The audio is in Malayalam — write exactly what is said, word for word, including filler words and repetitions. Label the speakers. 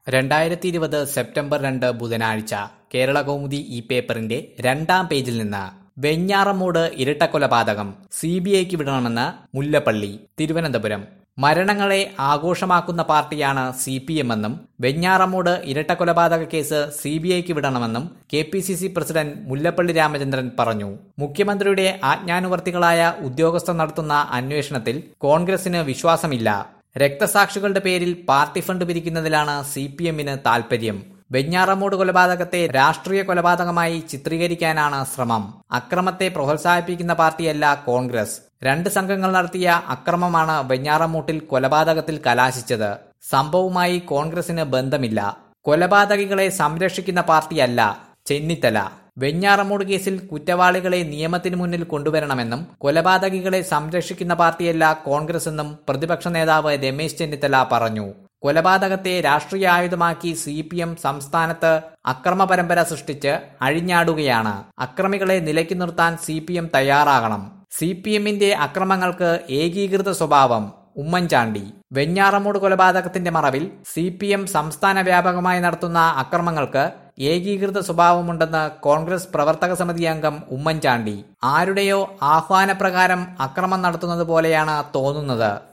Speaker 1: രണ്ടായിരത്തി ഇരുപത് സെപ്റ്റംബർ രണ്ട് ബുധനാഴ്ച കേരളകൗമുദി ഈ പേപ്പറിന്റെ രണ്ടാം പേജിൽ നിന്ന് വെഞ്ഞാറമ്മൂട് ഇരട്ടക്കൊലപാതകം സി ബി ഐക്ക് വിടണമെന്ന് മുല്ലപ്പള്ളി. തിരുവനന്തപുരം. മരണങ്ങളെ ആഘോഷമാക്കുന്ന പാർട്ടിയാണ് സി പി എം എന്നും വെഞ്ഞാറമ്മൂട് ഇരട്ടക്കൊലപാതക കേസ് സി ബി ഐക്ക് വിടണമെന്നും K P C C president Mullappally Ramachandran പറഞ്ഞു. മുഖ്യമന്ത്രിയുടെ ആജ്ഞാനുവർത്തികളായ ഉദ്യോഗസ്ഥർ നടത്തുന്ന അന്വേഷണത്തിൽ കോൺഗ്രസിന് വിശ്വാസമില്ല. രക്തസാക്ഷികളുടെ പേരിൽ പാർട്ടി ഫണ്ട് പിരിക്കുന്നതിലാണ് സി പി എമ്മിന് താൽപര്യം. വെഞ്ഞാറമ്മൂട് കൊലപാതകത്തെ രാഷ്ട്രീയ കൊലപാതകമായി ചിത്രീകരിക്കാനാണ് ശ്രമം. അക്രമത്തെ പ്രോത്സാഹിപ്പിക്കുന്ന പാർട്ടിയല്ല കോൺഗ്രസ്. രണ്ട് സംഘങ്ങൾ നടത്തിയ അക്രമമാണ് വെഞ്ഞാറമ്മൂട്ടിൽ കൊലപാതകത്തിൽ കലാശിച്ചത്. സംഭവവുമായി കോൺഗ്രസിന് ബന്ധമില്ല. കൊലപാതകികളെ സംരക്ഷിക്കുന്ന പാർട്ടിയല്ല ചെന്നിത്തല. വെഞ്ഞാറമ്മൂട് കേസിൽ കുറ്റവാളികളെ നിയമത്തിന് മുന്നിൽ കൊണ്ടുവരണമെന്നും കൊലപാതകികളെ സംരക്ഷിക്കുന്ന പാർട്ടിയല്ല കോൺഗ്രസ് എന്നും പ്രതിപക്ഷ നേതാവ് രമേശ് ചെന്നിത്തല പറഞ്ഞു. കൊലപാതകത്തെ രാഷ്ട്രീയ ആയുധമാക്കി സി പി എം സംസ്ഥാനത്ത് അക്രമ പരമ്പര സൃഷ്ടിച്ച് അഴിഞ്ഞാടുകയാണ്. അക്രമികളെ നിലയ്ക്ക് നിർത്താൻ സി പി എം തയ്യാറാകണം. സി പി എമ്മിന്റെ അക്രമങ്ങൾക്ക് ഏകീകൃത സ്വഭാവം ഉമ്മൻചാണ്ടി. വെഞ്ഞാറമ്മൂട് കൊലപാതകത്തിന്റെ മറവിൽ സി പി എം സംസ്ഥാന വ്യാപകമായി നടത്തുന്ന അക്രമങ്ങൾക്ക് ഏകീകൃത സ്വഭാവമുണ്ടെന്ന് കോൺഗ്രസ് പ്രവർത്തക സമിതി അംഗം ഉമ്മൻചാണ്ടി. ആരുടെയോ ആഹ്വാനപ്രകാരം അക്രമം നടത്തുന്നത് പോലെയാണ് തോന്നുന്നത്.